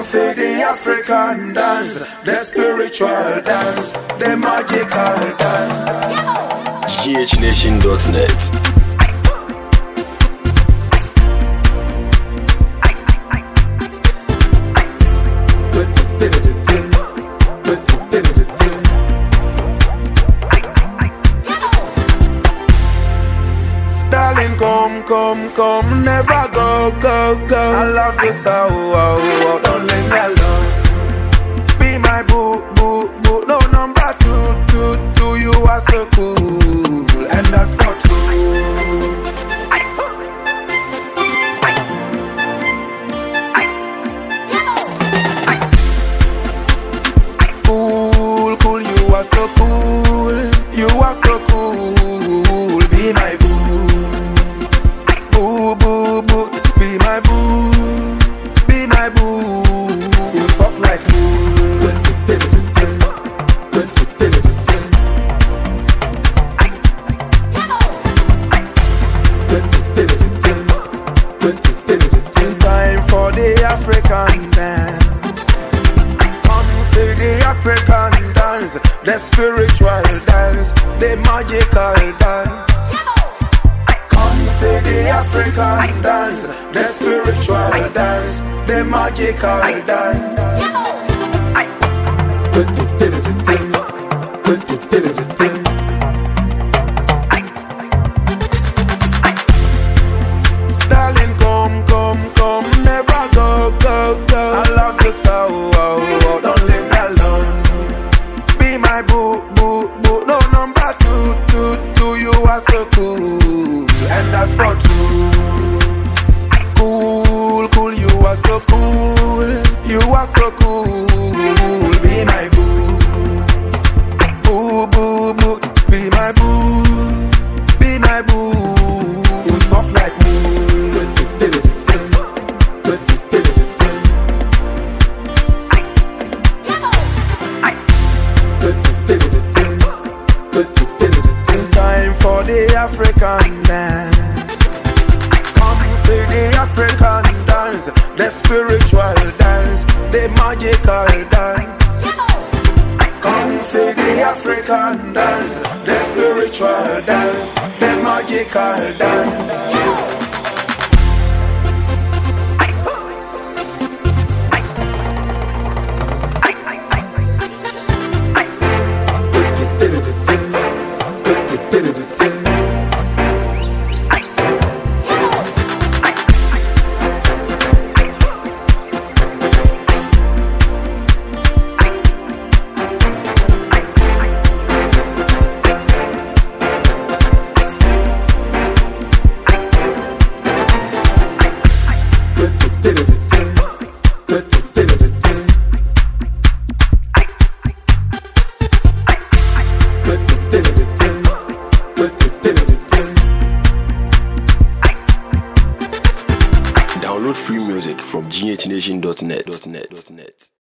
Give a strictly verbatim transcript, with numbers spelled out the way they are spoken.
for the African dance, the spiritual dance, the magical dance. G H nation dot net. Darling, come, come, come, never go, go, go. I love this, oh, oh, oh, don't leave me alone. Be my boo, boo, boo. No number two, two, two. You are so cool, and that's for true. Cool, cool, you are so cool. You are so cool. Be my boo. Boo, boo, boo, be my boo, be my boo. You soft like wool. Time for the African dance. Come for the African dance, the spiritual dance, the magical dance. For the African dance, the spiritual dance, the magical dance. Darling, come, come, come, never go, go, go. I love you so, oh, oh, don't leave me alone. Be my boo, boo, boo. No number two, two, two. You are so cool, and that's for true. Cool, cool, you are so cool. You are so cool. Be my boo. Boo, boo, boo. Be my boo. Be my boo. You soft like wool. Time for the African dance. Come for the African dance, the spiritual dance, the magical dance. Come for the African dance, the spiritual dance, the magical dance. Download free music from G H nation dot net.